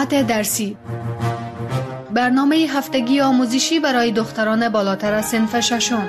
ساعت درسی، برنامه هفتگی آموزشی برای دختران بالاتر از صنف ششم.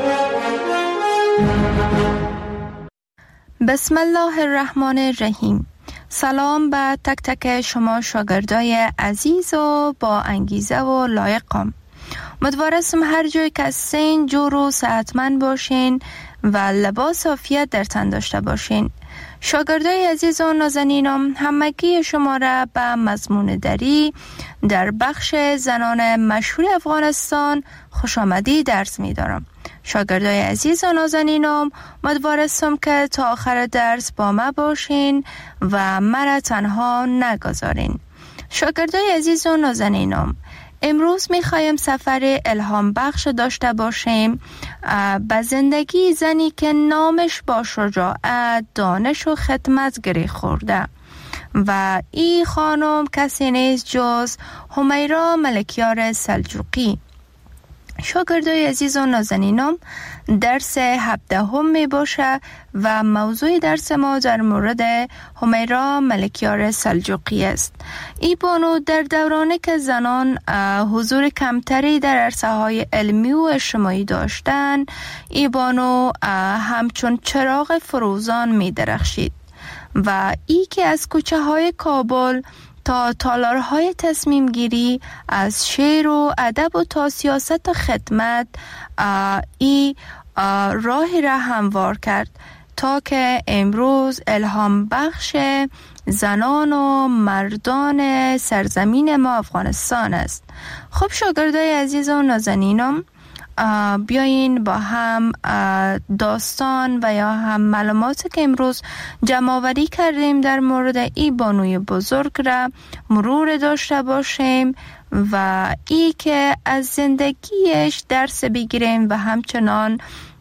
بسم الله الرحمن الرحیم. سلام به تک تک شما شاگردای عزیز و با انگیزه و لایقم. امیدوارم هر جای که هستین جور و صحتمند باشین و لباس عافیت در تن داشته باشین. شاگردای عزیز و نازنینم، همگی شما را به مضمون دری در بخش زنان مشهور افغانستان خوش آمدید درس می دارم. شاگردای عزیز و نازنینم، امیدوارم که تا آخر درس با ما باشین و مرا تنها نگذارین. شاگردای عزیز و نازنینم، امروز می‌خوایم سفر الهام بخش داشته باشیم به زندگی زنی که نامش با شجاعت، دانش و خدمت گره خورده و این خانم کسی نیست جز همیرا ملکیار سلجوقی. شاگردای عزیز و نازنینم، درس 17 می باشه و موضوع درس ما در مورد همیرا ملکیار سلجوقی است. این بانو در دورانی که زنان حضور کمتری در عرصه های علمی و اجتماعی داشتند، این بانو همچون چراغ فروزان می درخشید و ای که از کوچه های کابل تا تالارهای تصمیم گیری، از شعر و ادب و تا سیاست و خدمت ای راهی را هموار کرد تا که امروز الهام بخش زنان و مردان سرزمین ما افغانستان است. خب شاگردای عزیز و نازنینم، بیاین با هم داستان و یا هم معلوماتی که امروز جمع آوری کردیم در مورد این بانوی بزرگ را مرور داشته باشیم و ای که از زندگیش درس بگیریم و همچنان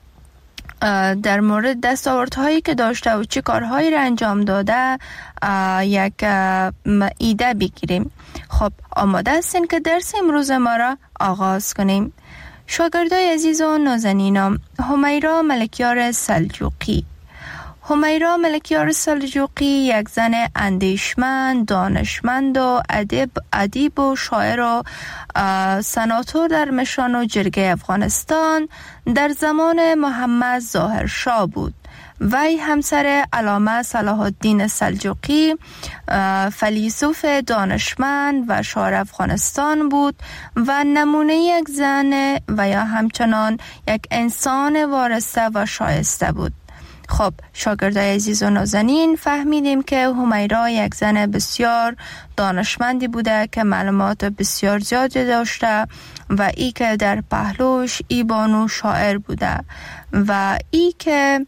در مورد دستاوردهایی که داشته و چه کارهایی را انجام داده یک ایده بگیریم. خب آماده هستین که درس امروز ما را آغاز کنیم؟ شاگردای عزیز و نازنینم، همیرا ملکیار سلجوقی. همیرا ملکیار سلجوقی یک زن اندیشمند، دانشمند و ادیب و شاعر و سناتور در مشان و جرگه افغانستان در زمان محمد ظاهر شاه بود. وی همسر علامه صلاح الدین سلجوقی، فیلسوف دانشمند و شاعر افغانستان بود و نمونه یک زن و یا همچنان یک انسان وارسته و شایسته بود. خب شاگردای عزیز و نازنین، فهمیدیم که همیرا یک زن بسیار دانشمندی بوده که معلومات بسیار زیادی داشته و ای که در پهلوش ای بانو شاعر بوده و ای که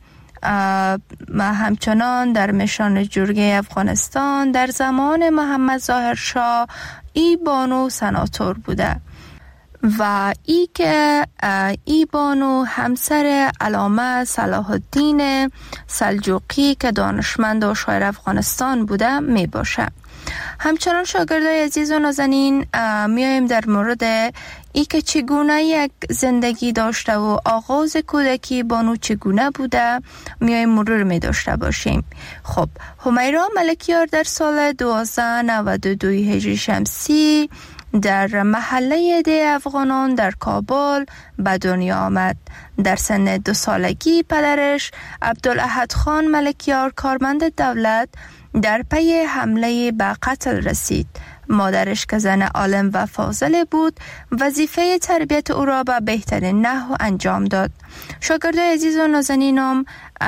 همچنان در مشان جرگه افغانستان در زمان محمد ظاهر شاه ای بانو سناتور بوده و ای که ای بانو همسر علامه صلاح الدین سلجوقی که دانشمند و شاعر افغانستان بوده می باشه. همچنان شاگردای عزیز و نازنین، میایم در مورد ای که چگونه یک زندگی داشته و آغاز کودکی بانو چگونه بوده میایم مرور می داشته باشیم. خب همیرا ملکیار در سال 1292 هجری شمسی در محله ده افغانان در کابل به دنیا آمد. در سن 2 سالگی پدرش عبدالاحد خان ملکیار کارمند دولت در پی حمله به قتل رسید. مادرش که زن عالم و فاضل بود وظیفه تربیت او را به بهترین نحو انجام داد. شاگردای عزیز و نازنینم،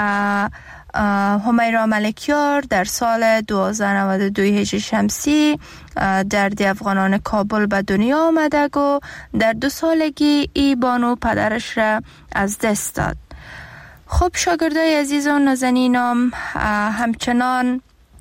همیرا ملکیار در سال 1292 هجری شمسی در ده افغانان کابل به دنیا آمده و در 2 سالگی ای بانو پدرش را از دست داد. خب شاگردای عزیز و نازنینم، همچنان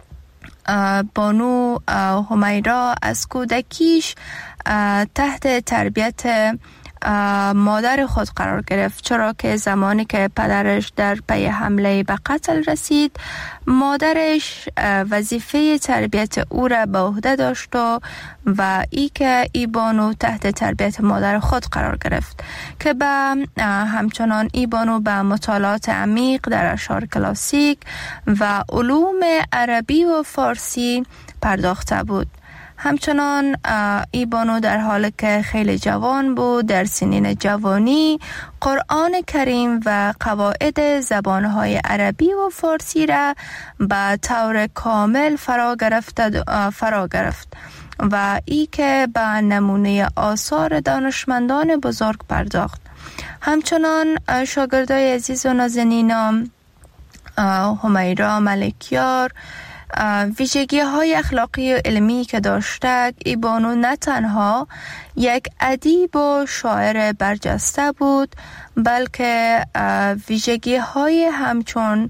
بانو همیرا از کودکیش تحت تربیت مادر خود قرار گرفت، چرا که زمانی که پدرش در پی حمله به قتل رسید، مادرش وظیفه تربیت او را به عهده داشت و ای که ای بانو تحت تربیت مادر خود قرار گرفت که همچنان ای بانو به مطالعات عمیق در اشعار کلاسیک و علوم عربی و فارسی پرداخته بود. همچنان ای بانو در حالی که خیلی جوان بود در سنین جوانی قرآن کریم و قواعد زبانهای عربی و فارسی را به طور کامل فرا گرفت و ای که به نمونه آثار دانشمندان بزرگ پرداخت. همچنان شاگردای عزیز و نازنینم همیرا ملکیار ویژگی های اخلاقی و علمی که داشته، ای بانو نه تنها یک ادیب و شاعر برجسته بود بلکه ویژگی های همچون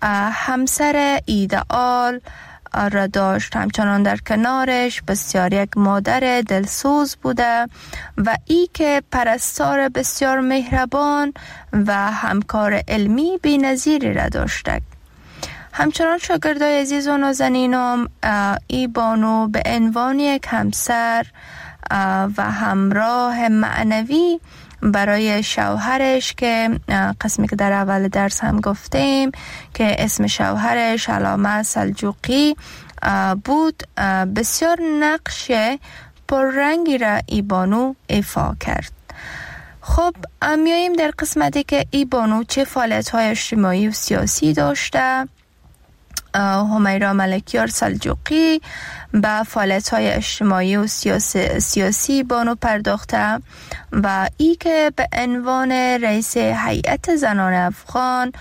همسر ایدئال را داشت. همچنان در کنارش بسیار یک مادر دلسوز بوده و ای که پرستار بسیار مهربان و همکار علمی بی‌نظیری را داشته. همچنان شاگردای عزیز و نازنینم ای بانو به عنوان یک همسر و همراه معنوی برای شوهرش که قسمی که در اول درس هم گفتیم که اسم شوهرش علامه سلجوقی بود، بسیار نقش پررنگی را ای بانو ایفا کرد. خب میاییم در قسمتی که ای بانو چه فعالیت‌های اجتماعی و سیاسی داشته. همیرا ملکیار سلجوقی به فعالیت‌های اجتماعی و سیاسی بانو پرداخته و ای که به عنوان رئیس هیئت زنان افغان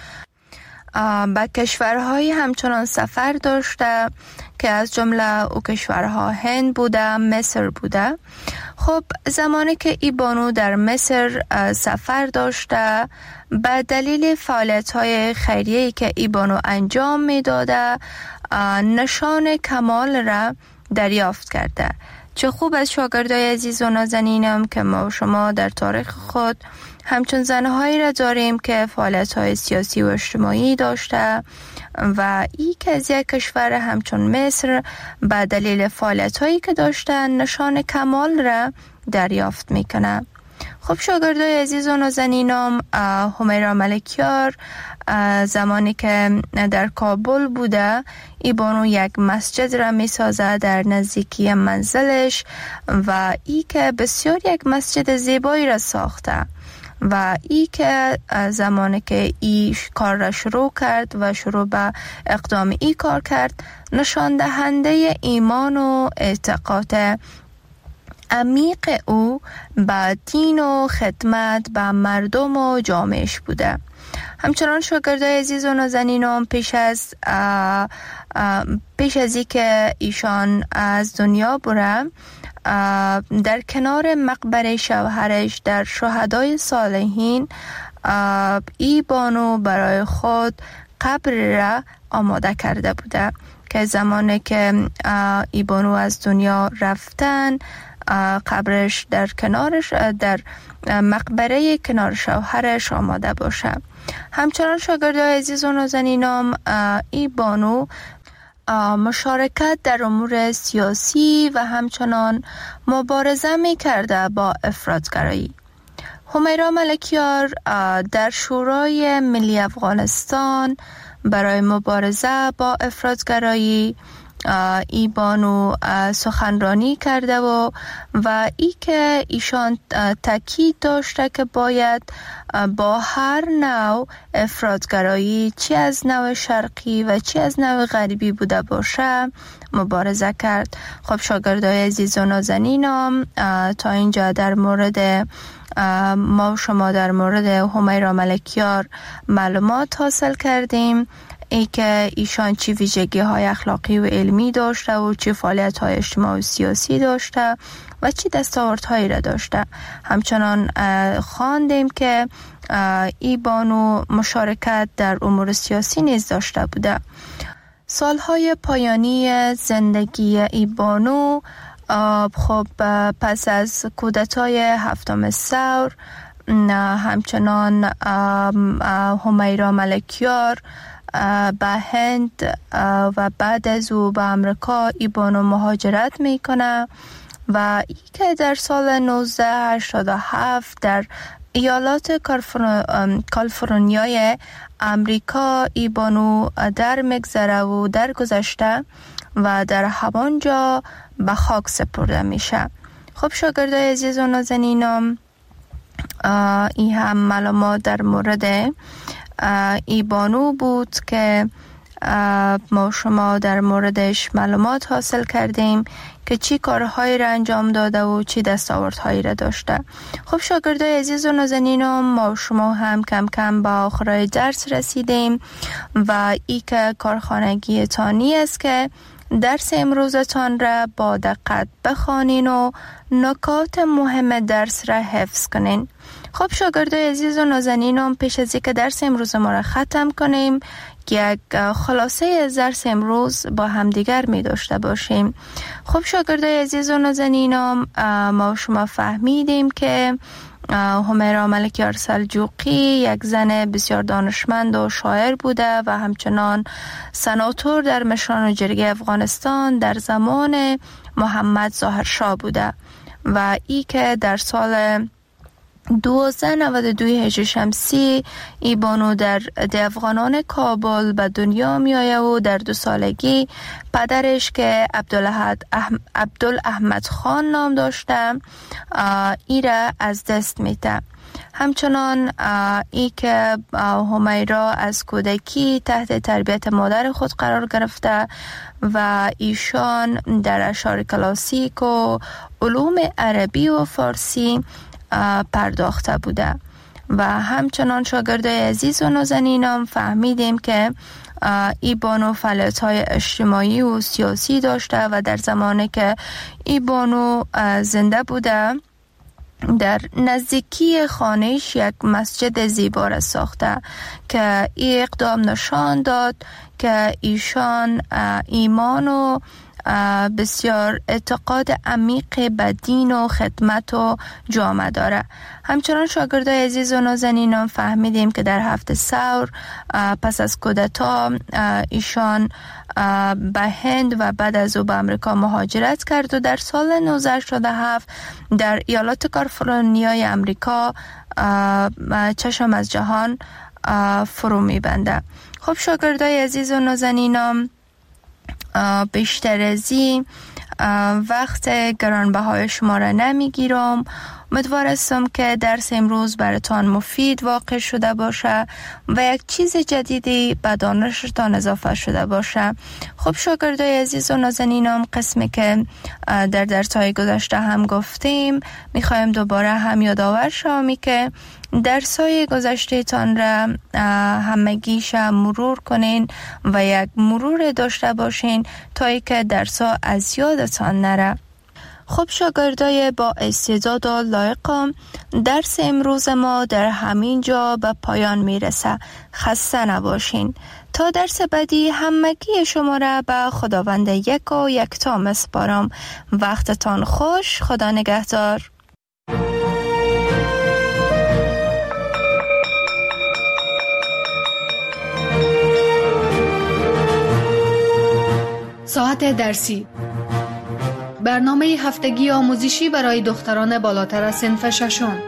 به کشورهای همچنان سفر داشته که از جمله او کشورها هند بوده، مصر بوده. خب زمانی که ای بانو در مصر سفر داشته به دلیل فعالیت‌های خیریه‌ای که ای بانو انجام می‌داده نشان کمال را دریافت کرده. چه خوب از شاگردای عزیز و نازنینم که ما شما در تاریخ خود همچون زنهایی را داریم که فعالیت‌های سیاسی و اجتماعی داشته و ای که از یک کشور همچون مصر به دلیل فعالیت‌هایی که داشتن نشان کمال را دریافت میکنه. خب شاگردای عزیز و نازنینم همیرا ملکیار زمانی که در کابل بوده ای بانو یک مسجد را می سازه در نزدیکی منزلش و ای که بسیار یک مسجد زیبایی را ساخته و ای که زمانی که ای کار را شروع کرد و شروع به اقدام ای کار کرد نشان دهنده ایمان و اعتقاد عمیق او به دین و خدمت به مردم و جامعهش بوده. همچنان شاگردای عزیز و نازنینم پیش از ای که ایشان از دنیا بره در کنار مقبره شوهرش در شهدای صالحین ای بانو برای خود قبر را آماده کرده بوده که زمانی که ای بانو از دنیا رفتن قبرش در کنارش در مقبره کنار شوهرش آماده باشه. همچنان شاگردای عزیز و نازنینم ای بانو مشارکت در امور سیاسی و همچنان مبارزه می کرده با افراطگرایی. همیرا ملکیار در شورای ملی افغانستان برای مبارزه با افراطگرایی ای بانو سخنرانی کرده و ای که ایشان تاکید داشته که باید با هر نوع افراطگرایی چی از نوع شرقی و چی از نوع غربی بوده باشه مبارزه کرد. خب شاگردای عزیز و نازنینم تا اینجا در مورد ما شما در مورد همیرا ملکیار معلومات حاصل کردیم، ای که ایشان چی ویژگی های اخلاقی و علمی داشته و چی فعالیت های اجتماعی و سیاسی داشته و چی دستاوردهایی را داشته. همچنان خواندیم که ای بانو مشارکت در امور سیاسی نیز داشته بوده. سالهای پایانی زندگی ای بانو خب پس از کودتای هفتم ثور همچنان همیرا ملکیار به هند و بعد از او به امریکا ای بانو مهاجرت میکنه و ای که در سال 1987 در ایالات کالیفرنیای امریکا ای بانو در مگذره و در گذشته و در همانجا به خاک سپرده میشه. خب شاگردای عزیز و نازنینم، این هم معلومات در مورد ای بانو بود که ما شما در موردش معلومات حاصل کردیم که چی کارهایی را انجام داده و چی دستاوردهایی را داشته. خب شاگردای عزیز و نازنینم، ما شما هم کم کم به آخرای درس رسیدیم و ای که کارخانگی تانی است که درس امروزتان را با دقت بخوانین و نکات مهم درس را حفظ کنین. خب شاگردای عزیز و نازنینم، پیش از اینکه درس امروز ما را ختم کنیم، یک خلاصه از درس امروز با همدیگر می داشته باشیم. خب شاگردای عزیز و نازنینم، ما شما فهمیدیم که همیرا ملکیار سلجوقی یک زن بسیار دانشمند و شاعر بوده و همچنان سناتور در مشران جرگه افغانستان در زمان محمد ظاهرشاه بوده و ای که در سال 1292 هجری شمسی ای بانو در افغانان کابل به دنیا می آید و در 2 سالگی پدرش که عبدالاحمد خان نام داشته ای را از دست میده. همچنان ای که همیرا از کودکی تحت تربیت مادر خود قرار گرفته و ایشان در اشعار کلاسیک و علوم عربی و فارسی پرداخته بوده و همچنان شاگردای عزیز و نازنینم فهمیدیم که ای بانو فعالیت‌های اجتماعی و سیاسی داشته و در زمانی که ای بانو زنده بوده در نزدیکی خانهش یک مسجد زیبا را ساخته که ای اقدام نشان داد که ایشان ایمان و بسیار اعتقاد عمیق به دین و خدمت و جامعه داره. همچنان شاگردای عزیز و نازنینم فهمیدیم که در 7 ثور پس از کودتا ایشان به هند و بعد از او به امریکا مهاجرت کرد و در سال 1987 در ایالات کالیفرنیای امریکا چشم از جهان فرو میبنده. خب شاگردای عزیز و نازنینم، بیشتر از این وقت گرانبهای شما را نمیگیرم. امیدوار هستم که درس امروز براتان مفید واقع شده باشه و یک چیز جدیدی به دانشتان اضافه شده باشه. خب شاگردای عزیز و نازنینم، قسمی که در درس‌های گذشته هم گفتیم میخوایم دوباره هم یادآور شوم که درس‌های گذشته تان را همگیش مرور کنین و یک مرور داشته باشین تا اینکه درس‌ها از یادتان نره. خب شاگردای با استعداد و لایقم، درس امروز ما در همین جا به پایان میرسه. خسته نباشین. تا درس بعدی همگی شما را به خداوند یک و یکتا میسپارم. وقتتان خوش. خدا نگهدار. ساعت درسی، برنامه هفتگی آموزشی برای دختران بالاتر از صنف ششم.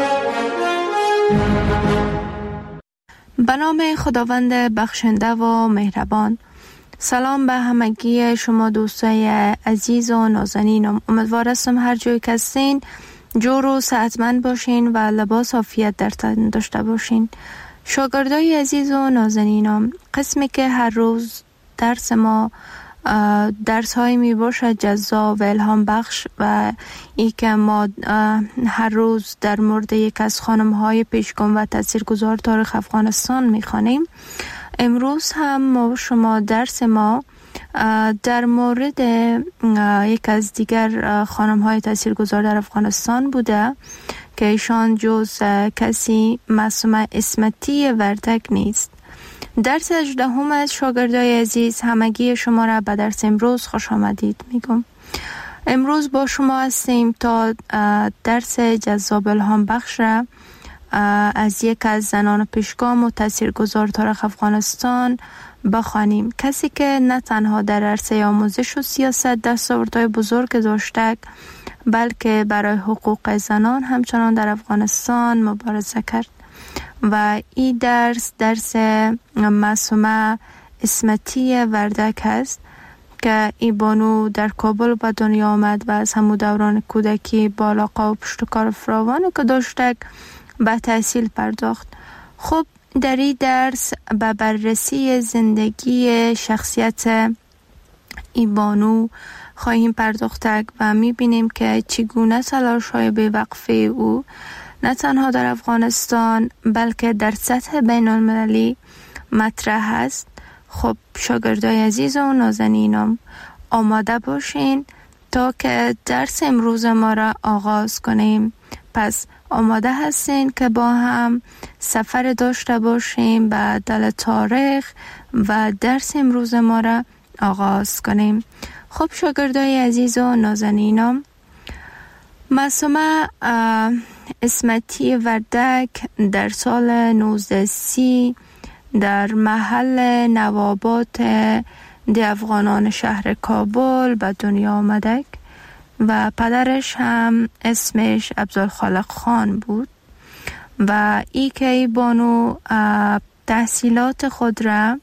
به نام خداوند بخشنده و مهربان. سلام به همگی شما دوستای عزیز و نازنینم. امیدوار هستم هر جایی که هستین جور و صحتمند باشین و لباس عافیت در تن داشته باشین. شاگردای عزیز و نازنینم، قسمی که هر روز درس ما درس های می باشد جذاب و الهام بخش و ای که ما هر روز در مورد یک از خانم های پیشگام و تاثیرگذار تاریخ افغانستان می خوانیم. امروز هم ما شما درس ما در مورد یک از دیگر خانم های تاثیرگذار در افغانستان بوده که ایشان جز کسی معصومه اسمتی وردک نیست. درس 18 از شاگردای عزیز، همگی شما را به درس امروز خوش آمدید میگم. امروز با شما هستیم تا درس جذاب الهام بخش را از یک از زنان پیشگام و تاثیرگذار تاریخ افغانستان بخوانیم. کسی که نه تنها در عرصه آموزش و سیاست دستاوردهای بزرگ داشته، بلکه برای حقوق زنان همچنان در افغانستان مبارزه کرد و این درس معصومه اسمتی وردک است که ای بانو در کابل به دنیا آمد و از همون دوران کودکی با علاقه و پشتکار فراوانی که داشتک به تحصیل پرداخت. خب در این درس به بررسی زندگی شخصیت ای بانو خواهیم پرداختک و میبینیم که چگونه تلاش‌های بی‌وقفه او نه تنها در افغانستان بلکه در سطح بین المللی مطرح است. خب شاگردای عزیز و نازنینم آماده باشین تا که درس امروز ما را آغاز کنیم. پس آماده هستین که با هم سفر داشته باشیم به دل تاریخ و درس امروز ما را آغاز کنیم. خب شاگردای عزیز و نازنینم، معصومه اسمتی وردک در سال 1930 در محل نوابات دی افغانان شهر کابل به دنیا آمدک و پدرش هم اسمش عبدالخالق خان بود و ای که ای بانو تحصیلات خود را،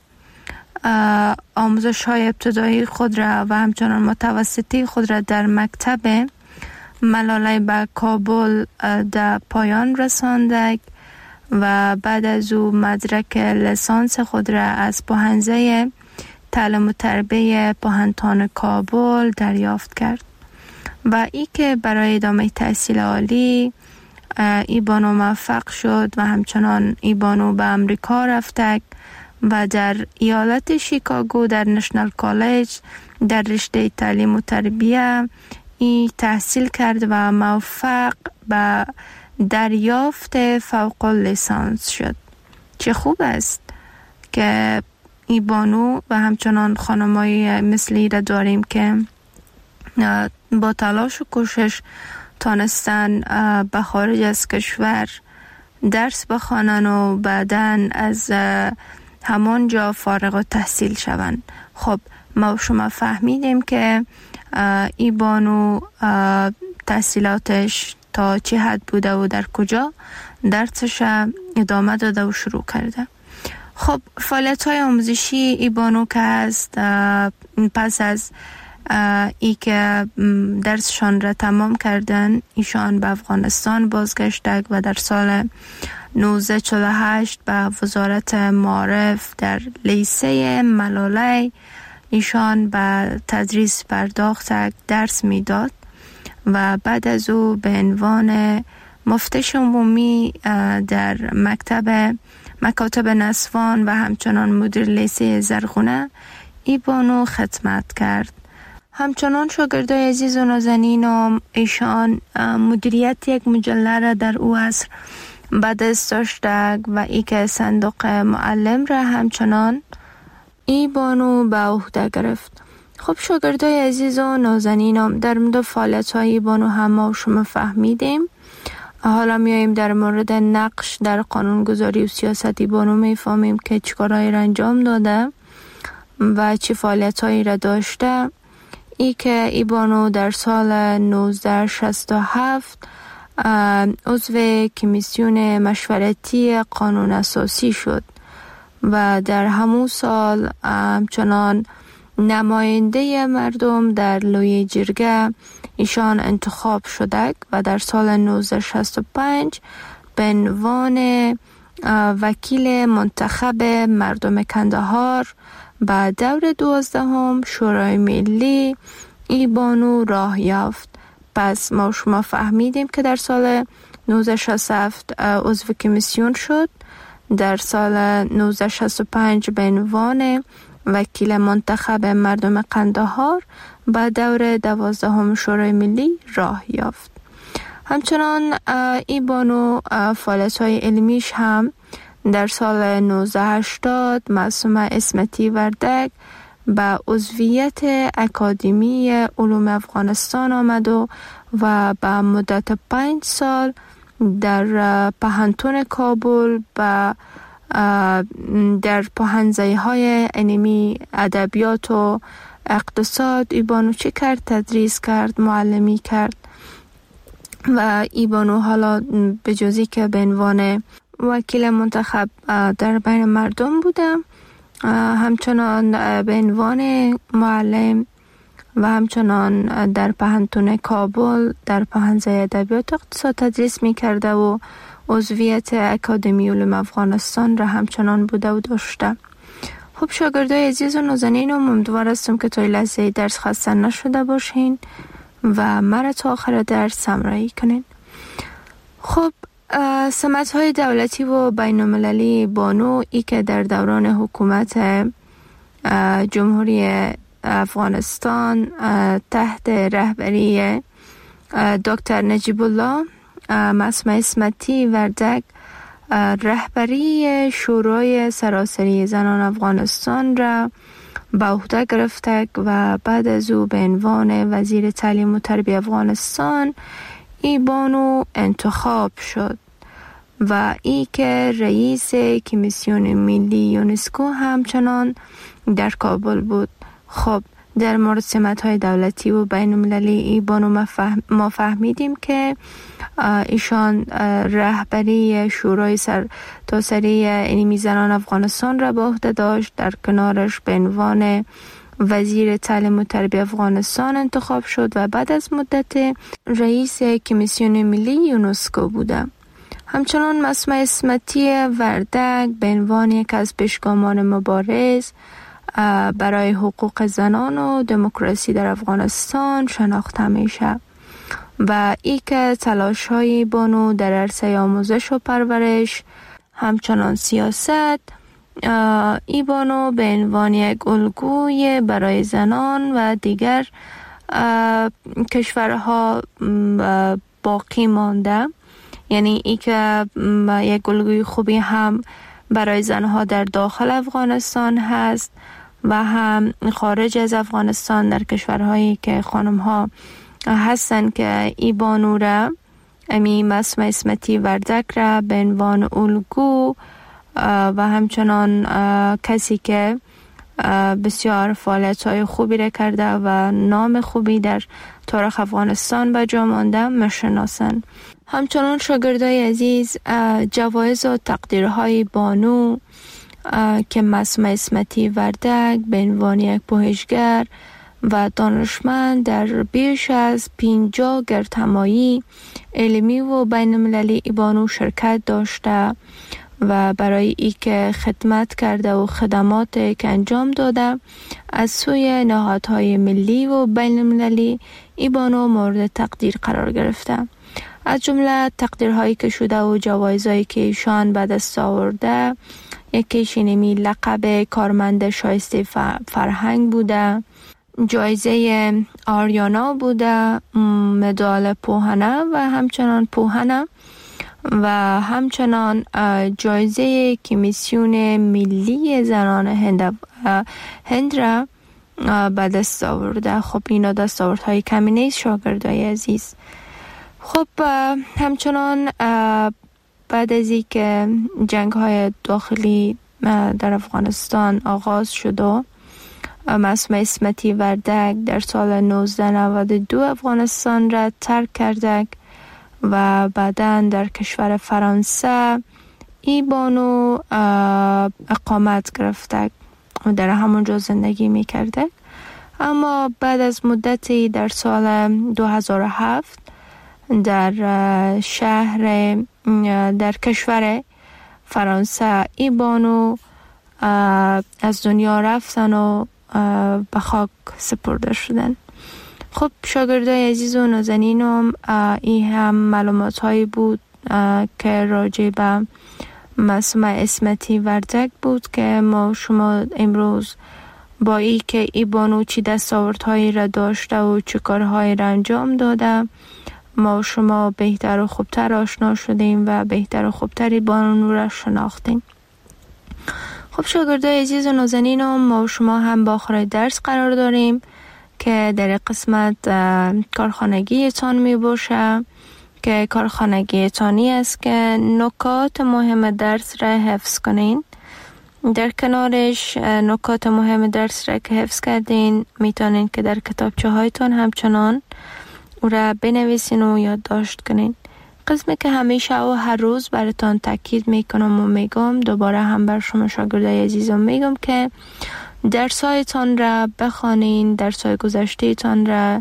آموزش های ابتدایی خود را و همچنان متوسطی خود را در مکتب ملاله به کابل در پایان رساندک و بعد از او مدرک لیسانس خود را از پوهنځی تعلیم و تربیه پوهنتون کابل دریافت کرد و ای که برای ادامه تحصیل عالی ای بانو موفق شد و همچنان ای بانو به امریکا رفتک و در ایالت شیکاگو در نشنال کالج در رشته تعلیم و تربیه ای تحصیل کرد و موفق به دریافت فوق لیسانس شد. چه خوب است که ای بانو و همچنان خانمای مثلی را داریم که با تلاش و کوشش تانستن به خارج از کشور درس بخوانن و بعدن از همان جا فارغ التحصیل شوند. خب ما شما فهمیدیم که ای بانو تحصیلاتش تا چه حد بوده و در کجا درسش ادامه داده و شروع کرده. خب فعالیت‌های آموزشی ای بانو که هست پس از ای که درسشان را تمام کردن ایشان به افغانستان بازگشتند و در سال 1948 به وزارت معارف در لیسه ملاله ایشان به تدریس پرداختند، درس میداد و بعد از او به عنوان مفتش عمومی در مکاتب نسوان و همچنان مدیر لیسه زرغونه ای بانو خدمت کرد. همچنان شاگردای عزیز و نازنینم ایشان مدیریت یک مجله را در او عصر به دست داشتند و ای که صندوق معلم را همچنان ای بانو به عهده گرفت. خب شاگردای عزیز و نازنینم در مورد فعالیت‌های ای بانو هم ما شما فهمیدیم. حالا میاییم در مورد نقش در قانونگذاری و سیاست ای بانو میفهمیم که چیکارهایی را انجام داده و چه فعالیت‌هایی را داشته. ای که ای بانو در سال 1967 عضو کمیسیون مشورتی قانون اساسی شد و در همون سال همچنان نماینده مردم در لوی جرگه ایشان انتخاب شده و در سال 1965 به عنوان وکیل منتخب مردم کندهار به دور 12 شورای ملی ای بانو راه یافت. پس ما شما فهمیدیم که در سال 1967 عضو کمیسیون شد، در سال 1965 به عنوان وکیل منتخب مردم قندهار به دور 12 شورای ملی راه یافت. همچنان ای بانو فعالیت‌های علمیش هم در سال 1980 معصومه اسمتی وردک به عضویت اکادمی علوم افغانستان آمد و به مدت 5 سال در پوهنتون کابل در پوهنځی‌های علمی ادبیات و اقتصاد ای بانو چه کرد؟ تدریس کرد، معلمی کرد و ای بانو حالا به جزی که به عنوان وکیل منتخب در بین مردم بودم همچنان به عنوان معلم و همچنان در پهنتون کابل در پهنزه ادبیات اقتصاد تدریس می کرده و عضویت اکادمی علوم افغانستان را همچنان بوده و داشته. خب شاگردای عزیز و نازنین، امیدوار هستم که تا این لحظه درس خسته نشده باشین و مرا تا آخر درس همراهی کنین. خب سمت‌های دولتی و بین‌المللی بانو ای که در دوران حکومت جمهوری افغانستان تحت رهبری دکتر نجیب الله معصومه اسمتی وردک رهبری شورای سراسری زنان افغانستان را به عهده گرفته و بعد از او به عنوان وزیر تعلیم و تربیت افغانستان ای بانو انتخاب شد و ای که رئیس کمیسیون ملی یونسکو همچنان در کابل بود. خب در مورد سمت‌های دولتی و بین‌المللی ای بانو ما فهمیدیم که ایشان رهبری شورای سرتاسری علمی زنان افغانستان را به عهده داشت. در کنارش به عنوان وزیر تعلیم و تربیت افغانستان انتخاب شد و بعد از مدت رئیس کمیسیون ملی یونسکو بوده. همچنان معصومه اسمتی وردک به عنوان یک از پیشگامان مبارز برای حقوق زنان و دموکراسی در افغانستان شناخته میشه و ای که تلاش‌های بانو در عرصه آموزش و پرورش همچنان سیاست ای بانو به عنوان یک الگوی برای زنان و دیگر کشورها باقی مانده، یعنی ای که یک الگوی خوبی هم برای زنها در داخل افغانستان هست و هم خارج از افغانستان در کشورهایی که خانم‌ها هستن که ای بانو را معصومه اسمتی وردک را به عنوان الگو و همچنان کسی که بسیار فعالیت‌های خوبی را کرده و نام خوبی در تاریخ افغانستان به جا مانده میشناسند. همچنان شاگردای عزیز جوایز و تقدیرهای بانو که معصومه اسمتی وردک به عنوان یک پژوهشگر و دانشمند در بیش از 50 گردهمایی علمی و بین‌المللی ای بانو شرکت داشته و برای ای که خدمت کرده و خدمات که انجام داده از سوی نهادهای ملی و بین‌المللی ای بانو مورد تقدیر قرار گرفته. از جمله تقدیرهایی که شده و جوایزهایی که ایشان به دست آورده، یکیش اینمی لقب کارمند شایسته فرهنگ بوده، جایزه آریانا بوده، مدال پوهنه و همچنان پوهنه و همچنان جایزه کمیسیون ملی زنان هند را به دست آورده. خب اینا دستاوردهای کمی نیست شاگردای عزیز. خب همچنان بعد از این که جنگ های داخلی در افغانستان آغاز شد و معصومه اسمتی وردک در سال 1992 افغانستان را ترک کرده و بعداً در کشور فرانسه ای بانو اقامت گرفته و در همونجا زندگی می کرده. اما بعد از مدتی در سال 2007 در در کشور فرانسه ای بانو از دنیا رفتن و به خاک سپرده شدن. خب شاگردای عزیز و نازنینم، این هم معلومات هایی بود که راجع به معصومه اسمتی وردک بود که ما شما امروز با ای که ای بانو چی دستاوردهایی را داشته و چه کارهایی را انجام داده ما شما بهتر و خوبتر آشنا شدیم و بهتر و خوبتری بانو را شناختیم. خب شاگردای عزیز و نازنینم، ما شما هم با آخر درس قرار داریم که در قسمت کارخانگی تان می باشه که کارخانگی تانی است که نکات مهم درس را حفظ کنین. در کنارش نکات مهم درس را که حفظ کردین میتونین که در کتابچه هایتون همچنان او را بنویسین و یادداشت کنین. قسمی که همیشه و هر روز براتان تاکید میکنم و میگم، دوباره هم بر شما شاگردای عزیزم میگم که درسایتان را بخوانین، درسای گذشتهتان را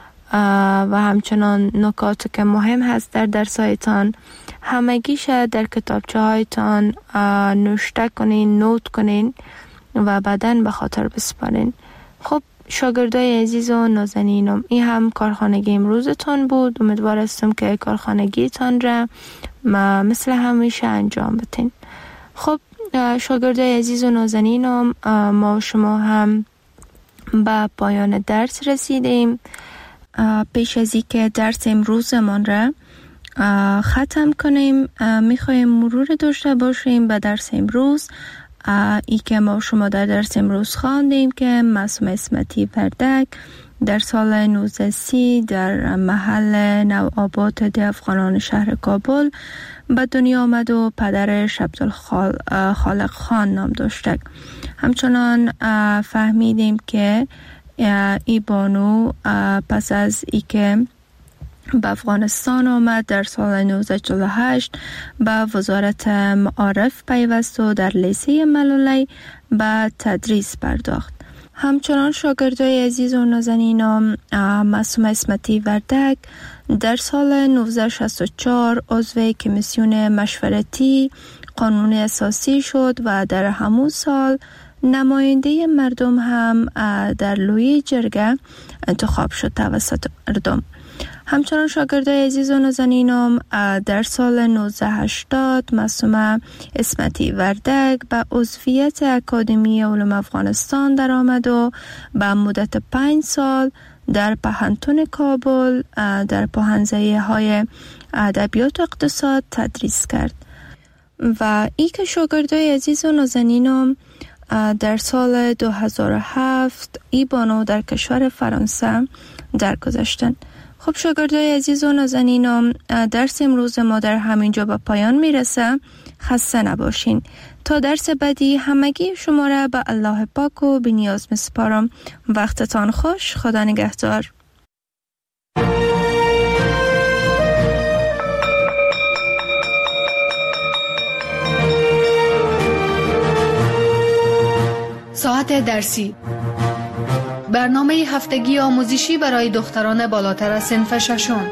و همچنان نکاتی که مهم هست در درسایتان همگیش در کتابچه هایتان نوشته کنین، نوت کنین و بعداً به خاطر بسپارین. خب شاگردای عزیز و نازنینم، این هم کارخانگی امروزتان بود. امیدوار هستم که کارخانگیتان را مثل همیشه انجام بدین. خب شاگردای عزیز و نازنینم، ما شما هم به پایان درس رسیدیم. پیش از این که درس امروزمان را ختم کنیم، میخوایم مرور داشته باشیم به درس امروز. ای که ما شما در درس امروز خواندیم که معصوم اسمتی وردک در سال 1930 در محل نوآباد ده افغانان شهر کابل به دنیا آمد و پدرش عبدالخالق خان نام داشته. همچنان فهمیدیم که ای بانو پس از ای که به افغانستان آمد در سال 1948 به وزارت معارف پیوست و در لیسه ملولی به تدریس پرداخت. همچنان شاگردای عزیز و نازنینم، معصوم اسمتی وردک در سال 1964 عضو کمیسیون مشورتی قانون اساسی شد و در همون سال نماینده مردم هم در لوی جرگه انتخاب شد توسط مردم. همچنان شاگردای عزیز و نازنینم، در سال 1980 معصوم اسمتی وردک به عضویت اکادمی علوم افغانستان در آمد و به مدت 5 سال در پهنتون کابل در پوهنځی های ادبیات و اقتصاد تدریس کرد. و ای که شاگردای عزیز و نازنینم در سال 2007 ای بانو در کشور فرانسه درگذشتند. خب شاگردای عزیز و نازنینم، درس امروز ما در همینجا به پایان میرسه. خسته نباشین. تا درس بعدی همگی شما را به الله پاک و بی‌نیاز میسپارم. وقتتان خوش. خدا نگهدار. ساعت درسی، برنامه هفتگی آموزشی برای دختران بالاتر از صنف ششم.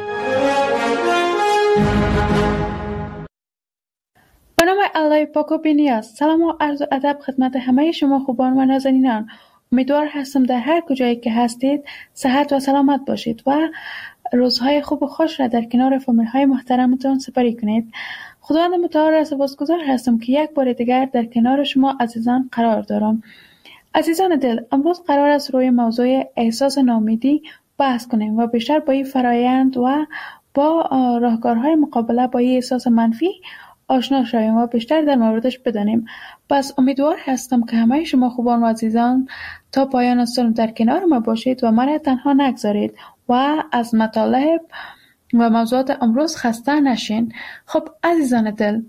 به نام الله پاک و بی‌نیاز. سلام و عرض ادب خدمت همه شما خوبان و نازنینان. امیدوار هستم در هر کجایی که هستید صحت و سلامت باشید و روزهای خوب و خوش را در کنار فامیل های محترمتان سپری کنید. خداوند متعال را سپاسگزار هستم که یک بار دیگر در کنار شما عزیزان قرار دارم. عزیزان دل، امروز قرار است روی موضوع احساس ناامیدی بحث کنیم و بیشتر با این فرایند و با راهکارهای مقابله با این احساس منفی آشنا شویم و بیشتر در موردش بدانیم. پس امیدوار هستم که همه شما خوبان و عزیزان تا پایان سال در کنار ما باشید و مرا تنها نگذارید و از مطالب و موضوعات امروز خسته نشین. خب عزیزان دل،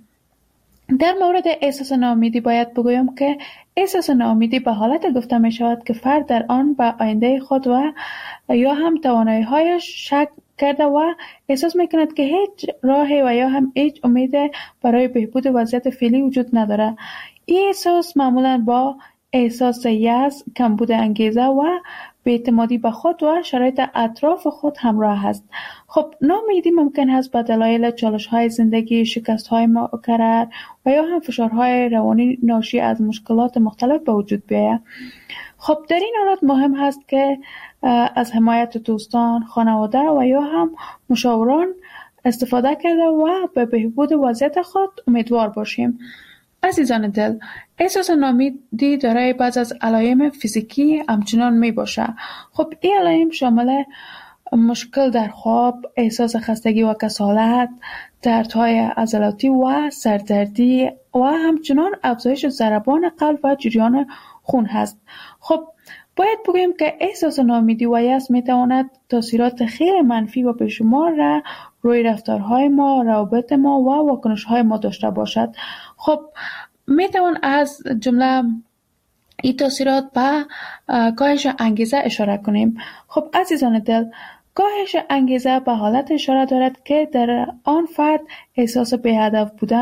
در مورد احساس ناامیدی باید بگویم که احساس ناامیدی به حالت گفته می شود که فرد در آن به آینده خود و یا هم توانایی‌هایش شک کرده و احساس می کند که هیچ راهی و یا هم هیچ امید برای بهبود وضعیت فعلی وجود نداره. این احساس معمولا با احساس یأس، کمبود انگیزه و بی‌اعتمادی به خود و شرایط اطراف خود همراه است. خب ناامیدی ممکن است به دلایل چالش‌های زندگی، شکست‌های مکرر و یا هم فشارهای روانی ناشی از مشکلات مختلف به وجود بیاید. خب در این حالت مهم است که از حمایت دوستان، خانواده و یا هم مشاوران استفاده کرده و به بهبود وضعیت خود امیدوار باشیم. عزیزان دل، احساس ناامیدی دارای بعض از علائم فیزیکی همچنان می باشه. خب این علائم شامل مشکل در خواب، احساس خستگی و کسالت، دردهای عضلاتی و سردردی و همچنان افزایش ضربان قلب و جریان خون هست. خب باید بگویم که احساس ناامیدی و یأس می تواند تاثیرات خیلی منفی و بیشمار را روی رفتارهای ما، روابط ما و واکنش‌های ما داشته باشد. خب می توان از جمله این تاثیرات به کاهش انگیزه اشاره کنیم. خب عزیزان دل، کاهش انگیزه به حالت اشاره دارد که در آن فرد احساس بی‌هدف بودن